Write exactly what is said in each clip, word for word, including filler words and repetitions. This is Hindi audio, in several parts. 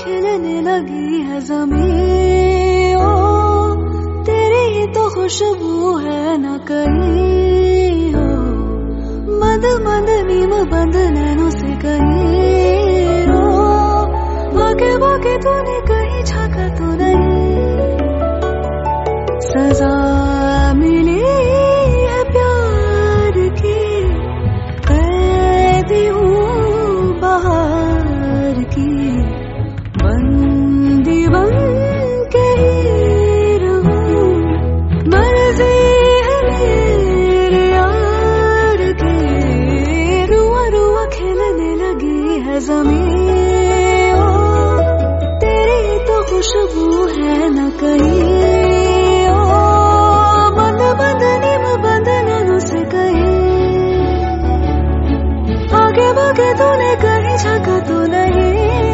खिलने लगी है ज़मीं, ओ तेरी ही तो खुशबू है न कहीं हो। मंद मंद नीम बंद नैनों से कहीं रो, भागे भागे तूने कहीं झांका तो नहीं। सजा मिली है प्यार की, कैदी हूँ बाहर की, बंदी बन के ही रहूं। मर्जी है मेरे यार की, रुआ रुआ खिलने लगी है ज़मीं, ओ तेरी तो खुशबू है न कहीं। भागे तूने कहीं झांका तो नहीं।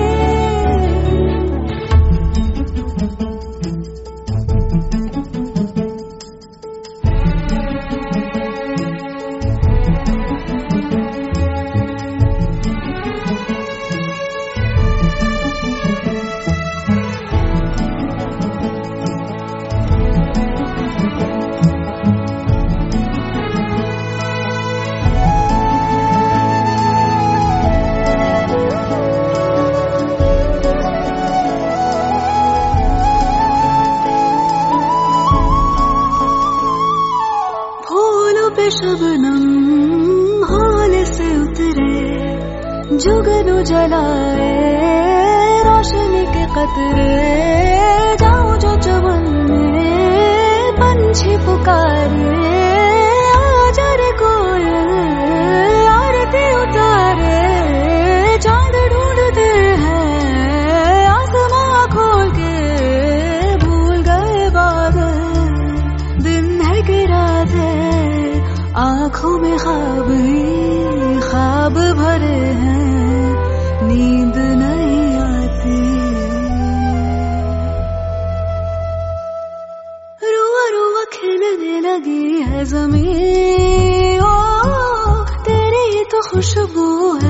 शबनम हाल से उतरे, जुगनू जलाए रोशनी के कतरे। जाऊं जो चमन में पंछी पुकारे, आजा रे कोयल आरती उतारे। चांद ढूंढते हैं आसमां खोल के, भूल गए बादल दिन है कि रात है। आँखों में ख्वाब ही ख्वाब भरे हैं, नींद नहीं आती। रुआ रुआ खिलने लगी है ज़मीं, ओ तेरी तो खुशबू है